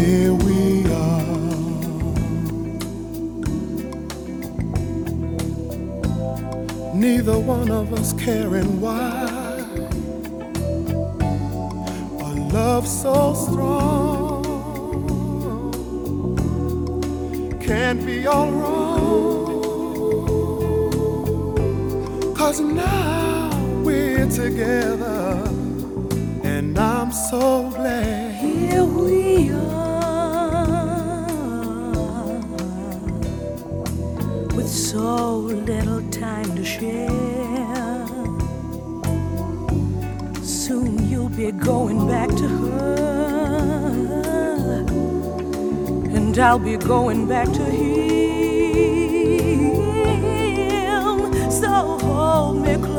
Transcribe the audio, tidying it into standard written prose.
here we are. Neither one of us caring why. A love so strong can't be all wrong. 'Cause now we're together, and I'm so glad. Here we are, with so little time to share. Soon you'll be going back to her, and I'll be going back to him. So hold me close.